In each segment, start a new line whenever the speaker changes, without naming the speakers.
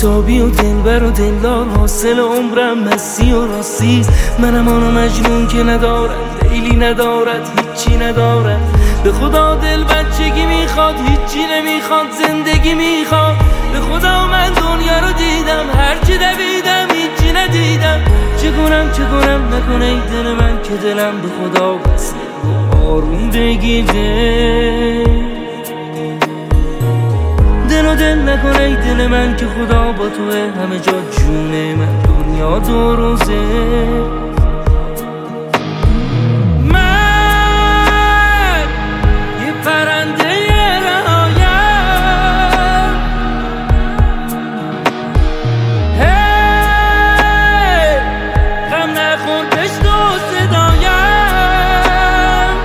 بیتابی و دلبر و دلدار، حاصل عمرم مستی و راستی. منم آنو مجنون که ندارد لیلی، ندارد هیچی ندارد. به خدا دل بچگی میخواد، هیچی نمیخواد، زندگی میخواد. به خدا من دنیا رو دیدم، هرچی دویدم هیچی ندیدم. چه کنم نکنه ای دل من که دلم به خدا بسه آروم بگیره. دل نکنه ای دل من که خدا با توه همه جا جونه من، دنیا دو روزه. من یه پرنده رهایم، هی غم نخور پشت و صدایم.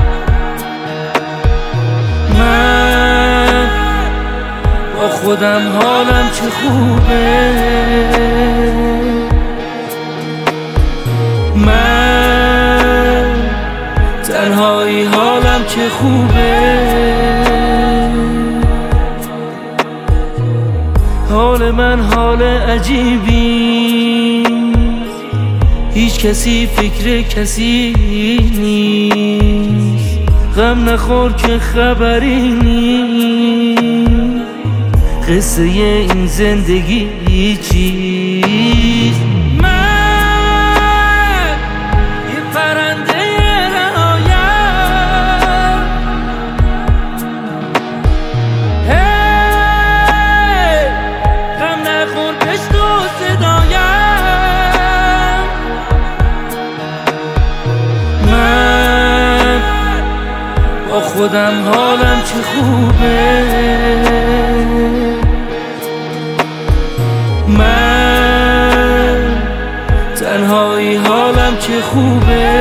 من با خودم حالم چه خوبه، من تنهایی حالم چه خوبه. حال من حال عجیبی، هیچ کسی فکر کسی نیست. غم نخور که خبری نیست، قصه این زندگی چیست. من یه پرنده رهایم، هی غم نخور پشت و صدایم. من با خودم حالم چه خوبه، من تنهایی حالم چه خوبه.